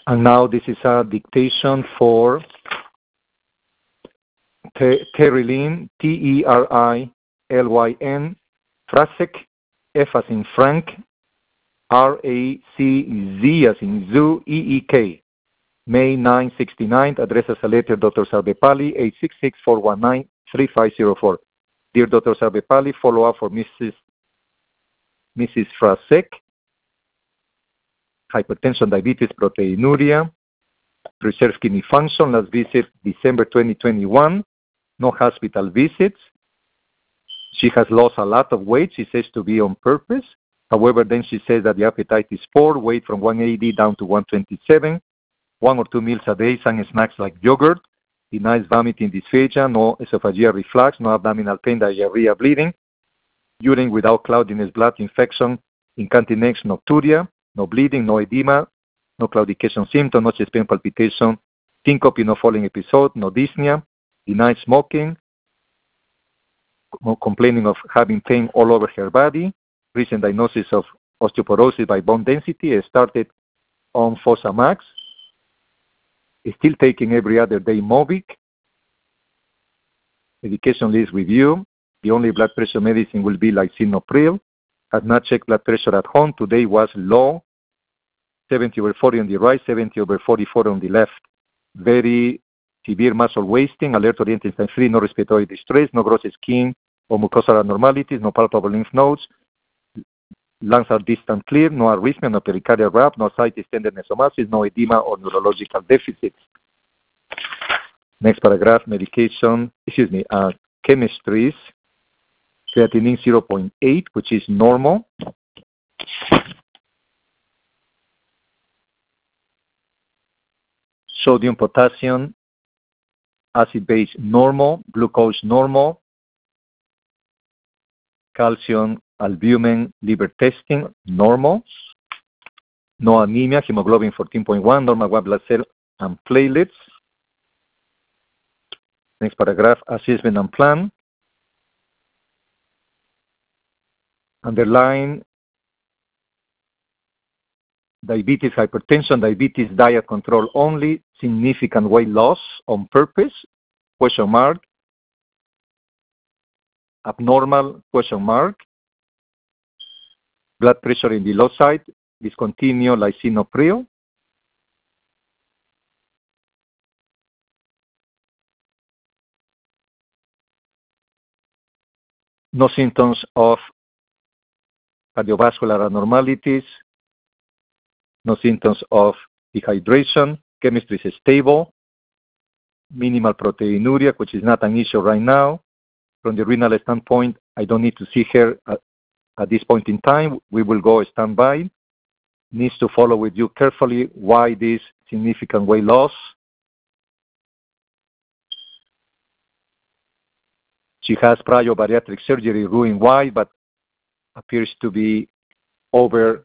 And now this is a dictation for Terilyn, Terilyn, Frasek, F as in Frank, RACZ as in Zoo, EEK. May 969, address as a letter, Dr. Sarvepalli, 866-419-3504. Dear Dr. Sarvepalli, follow up for Mrs. Frasek, hypertension, diabetes, proteinuria, preserved kidney function, last visit December 2021, no hospital visits. She has lost a lot of weight, she says to be on purpose. However, then she says that the appetite is poor, weight from 180 down to 127, 1 or 2 meals a day, some snacks like yogurt, denies vomiting, dysphagia, no esophageal reflux, no abdominal pain, diarrhea, bleeding, urine without cloudiness, blood infection, incontinence, nocturia, no bleeding, no edema, no claudication symptom, no chest pain, palpitation, syncope, no falling episode, no dyspnea, denies smoking, complaining of having pain all over her body, recent diagnosis of osteoporosis by bone density, started on Fosamax, is still taking every other day Movic, medication list review, the only blood pressure medicine will be lisinopril, has not checked blood pressure at home, today was low, 70/40 on the right, 70/44 on the left, very severe muscle wasting, alert-oriented free, no respiratory distress, no gross skin or mucosal abnormalities, no palpable lymph nodes, lungs are distant clear, no arrhythmia, no pericardial rap, no ascites, tenderness, or masses, no edema or neurological deficits. Next paragraph, chemistries, creatinine 0.8, which is normal. Sodium, potassium, acid base normal, glucose normal, calcium, albumin, liver testing normal, no anemia, hemoglobin 14.1, normal white blood cell and platelets. Next paragraph, assessment and plan. Underline diabetes, hypertension, diabetes, diet control only, significant weight loss on purpose, question mark, abnormal, question mark, blood pressure in the low side, discontinue lisinopril, no symptoms of cardiovascular abnormalities, no symptoms of dehydration, chemistry is stable, minimal proteinuria, which is not an issue right now. From the renal standpoint, I don't need to see her at this point in time. We will go standby. Needs to follow with you carefully why this significant weight loss. She has prior bariatric surgery, ruined why, but appears to be over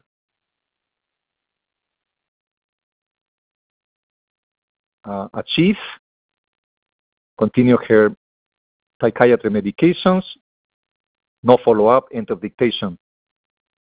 achieve. Continue her psychiatry medications. No follow-up, end of dictation.